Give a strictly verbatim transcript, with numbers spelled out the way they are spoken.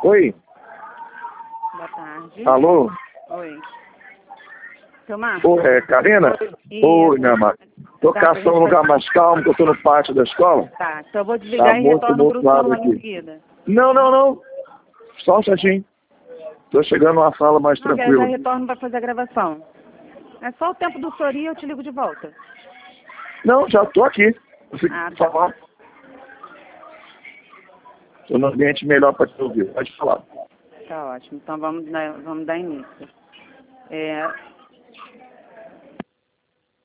Oi? Boa tarde. Alô? Oi. Seu Marcos? Oi, é Karina? Isso. Oi, minha amada. Tô Tá, caçando um lugar mais calmo, que eu tô no pátio da escola. Tá, então eu vou desligar Tá e muito retorno pro tumultuado celular em aqui. seguida. Não, não, não. Só um chatinho. Tô chegando numa sala mais Não, eu já tranquila. retorno para fazer a gravação. É só o tempo do senhor ir e eu te ligo de volta. Não, já tô aqui. Consegui Ah, tá. falar. Tô num ambiente melhor para te ouvir. Pode falar. Tá ótimo. Então vamos dar, vamos dar início. É,